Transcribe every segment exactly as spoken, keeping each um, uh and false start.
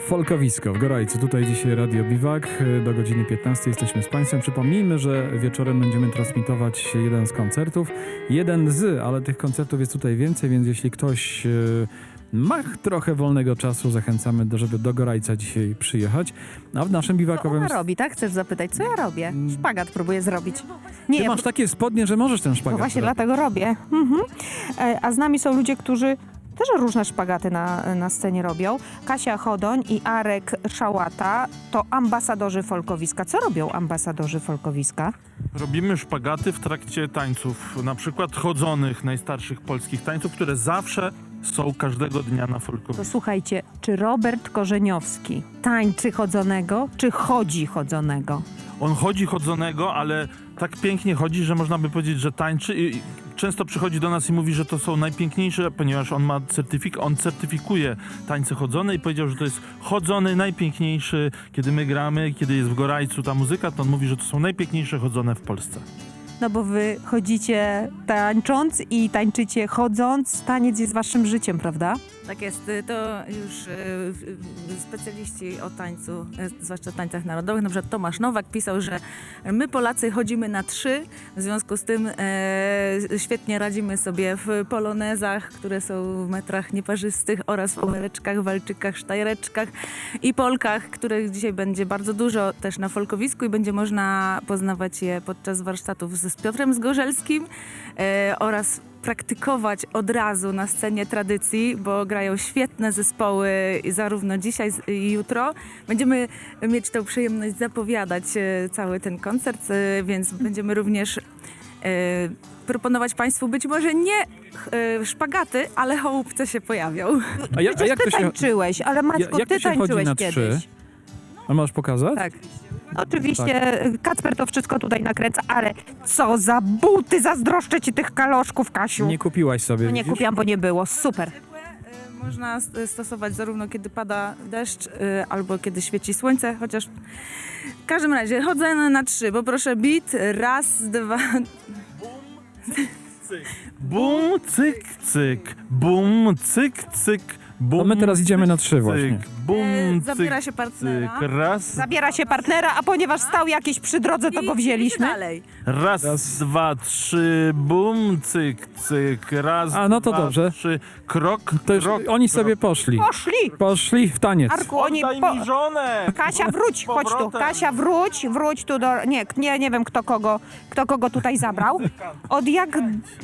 Folkowisko w Gorajcu. Tutaj dzisiaj Radio Biwak. Do godziny piętnastej jesteśmy z Państwem. Przypomnijmy, że wieczorem będziemy transmitować jeden z koncertów. Jeden z, ale tych koncertów jest tutaj więcej, więc jeśli ktoś yy, ma trochę wolnego czasu, zachęcamy, do, żeby do Gorajca dzisiaj przyjechać. A w naszym biwakowym... Co ona robi, tak? Chcesz zapytać, co ja robię? Szpagat próbuję zrobić. Nie, Ty ja masz takie spodnie, że możesz ten no szpagat właśnie zrobić. dlatego robię. Mhm. E, A z nami są ludzie, którzy też różne szpagaty na, na scenie robią. Kasia Chodoń i Arek Szałata to ambasadorzy folkowiska. Co robią ambasadorzy folkowiska? Robimy szpagaty w trakcie tańców, na przykład chodzonych, najstarszych polskich tańców, które zawsze są każdego dnia na To folkowisku. słuchajcie, czy Robert Korzeniowski tańczy chodzonego, czy chodzi chodzonego? On chodzi chodzonego, ale tak pięknie chodzi, że można by powiedzieć, że tańczy i często przychodzi do nas i mówi, że to są najpiękniejsze, ponieważ on ma certyfikat, on certyfikuje tańce chodzone i powiedział, że to jest chodzony, najpiękniejszy, kiedy my gramy, kiedy jest w Gorajcu ta muzyka, to on mówi, że to są najpiękniejsze chodzone w Polsce. No bo wy chodzicie tańcząc i tańczycie chodząc. Taniec jest waszym życiem, prawda? Tak jest, y, to już y, y, specjaliści o tańcu, y, zwłaszcza tańcach narodowych, na przykład Tomasz Nowak pisał, że my Polacy chodzimy na trzy, w związku z tym e, świetnie radzimy sobie w polonezach, które są w metrach nieparzystych oraz w omereczkach, walczykach, sztajreczkach i polkach, których dzisiaj będzie bardzo dużo też na folkowisku i będzie można poznawać je podczas warsztatów z, z Piotrem Zgorzelskim e, oraz praktykować od razu na scenie tradycji, bo grają świetne zespoły zarówno dzisiaj i jutro. Będziemy mieć tę przyjemność zapowiadać e, cały ten koncert, e, więc będziemy również e, proponować Państwu być może nie e, szpagaty, ale chołupce się pojawią. A, ja, a Przecież jak ty to się, tańczyłeś, ale Maćko, jak ty to się chodzi tańczyłeś na kiedyś. trzy? A możesz pokazać? Tak. Oczywiście Kacper to wszystko tutaj nakręca, ale co za buty, zazdroszczę ci tych kaloszków, Kasiu. Nie kupiłaś sobie, No nie widzisz? kupiłam, bo nie było. Super. Ciepłe e, można s- stosować zarówno kiedy pada deszcz, e, albo kiedy świeci słońce, chociaż w każdym razie chodzę na trzy, bo proszę beat, raz, dwa, Bum, cyk, cyk, bum, cyk, cyk, bum. No my teraz idziemy na trzy właśnie. Cyk, bum, E, cyk, zabiera się partnera. cyk, raz, Zabiera się partnera, a ponieważ stał jakiś przy drodze, to i go wzięliśmy. idzie dalej. raz, Raz. dwa, trzy, bum, cyk, cyk, raz, A, no to dwa, dobrze. trzy, krok, To już krok, oni krok. sobie poszli. Poszli! Poszli w taniec. Arku, oni Oddaj po... mi żonę! Kasia, wróć, chodź tu. Powrotem. Kasia, wróć, wróć tu do... Nie, nie, nie wiem, kto kogo, kto kogo tutaj zabrał. Od jak...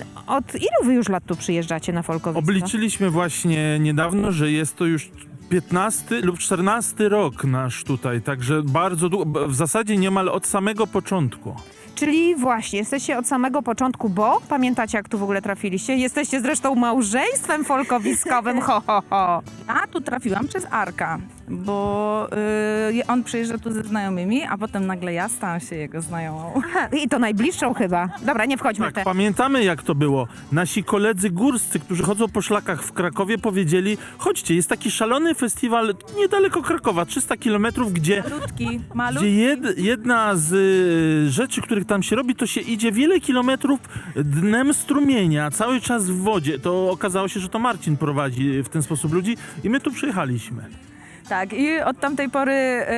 Od ilu wy już lat tu przyjeżdżacie na folkowisko? Obliczyliśmy właśnie niedawno, że jest to już piętnasty lub czternasty rok nasz tutaj, także bardzo długo, w zasadzie niemal od samego początku. Czyli właśnie, jesteście od samego początku, bo pamiętacie, jak tu w ogóle trafiliście? Jesteście zresztą małżeństwem folkowiskowym, ho, ho, ho. A tu trafiłam przez Arka, bo y, on przyjeżdża tu ze znajomymi, a potem nagle ja stałam się jego znajomą. Aha, i to najbliższą chyba. Dobra, nie wchodźmy w Tak, te... pamiętamy jak to było. Nasi koledzy górscy, którzy chodzą po szlakach w Krakowie, powiedzieli: chodźcie, jest taki szalony festiwal niedaleko Krakowa, trzysta kilometrów, gdzie, Malutki, gdzie malutki. jed, jedna z y, rzeczy, których tam się robi, to się idzie wiele kilometrów dnem strumienia, cały czas w wodzie. To okazało się, że to Marcin prowadzi w ten sposób ludzi i my tu przyjechaliśmy. Tak, i od tamtej pory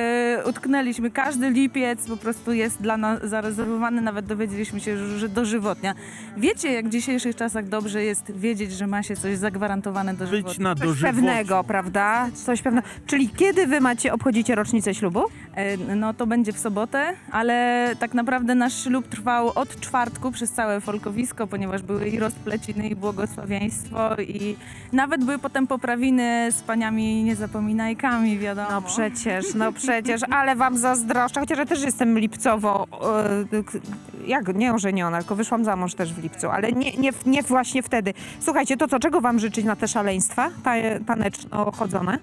y, utknęliśmy. Każdy lipiec po prostu jest dla nas zarezerwowany, nawet dowiedzieliśmy się, że, że dożywotnia. Wiecie, jak w dzisiejszych czasach dobrze jest wiedzieć, że ma się coś zagwarantowane Być dożywotnie. na Coś dożywocie. pewnego, prawda? Coś pewnego. Czyli kiedy wy macie, obchodzicie rocznicę ślubu? E, No to będzie w sobotę, ale tak naprawdę nasz ślub trwał od czwartku przez całe folkowisko, ponieważ były i rozpleciny, i błogosławieństwo, i nawet były potem poprawiny z paniami niezapominajkami, wiadomo. No przecież, no przecież, ale wam zazdroszczę, chociaż ja też jestem lipcowo, e, k- jak, nie ożeniona, tylko wyszłam za mąż też w lipcu, ale nie, nie, nie właśnie wtedy. Słuchajcie, to co, czego wam życzyć na te szaleństwa ta, taneczno-chodzone?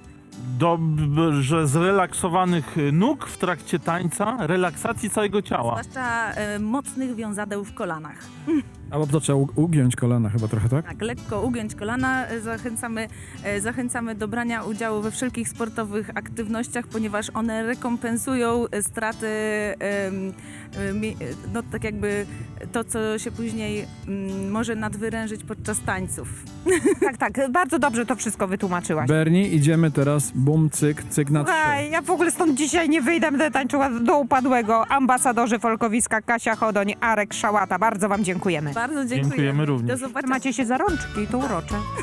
Dobrze zrelaksowanych nóg w trakcie tańca, relaksacji całego ciała. Zwłaszcza e, mocnych wiązadeł w kolanach. Albo to trzeba u- ugiąć kolana chyba trochę, tak? Tak, lekko ugiąć kolana. E, Zachęcamy, e, zachęcamy do brania udziału we wszelkich sportowych aktywnościach, ponieważ one rekompensują e, straty, em, e, mi- no tak jakby to, co się później mm, może nadwyrężyć podczas tańców. Tak, tak, bardzo dobrze to wszystko wytłumaczyłaś. Bernie, idziemy teraz, bum, cyk, cyk na trzy. Słuchaj, ja w ogóle stąd dzisiaj nie wyjdę, będę tańczyła do upadłego. Ambasadorzy folkowiska Kasia Chodoń, Arek Szałata. Bardzo wam dziękujemy. Bardzo dziękujemy. Dziękujemy również. Do zobaczenia. Macie się za rączki, to urocze.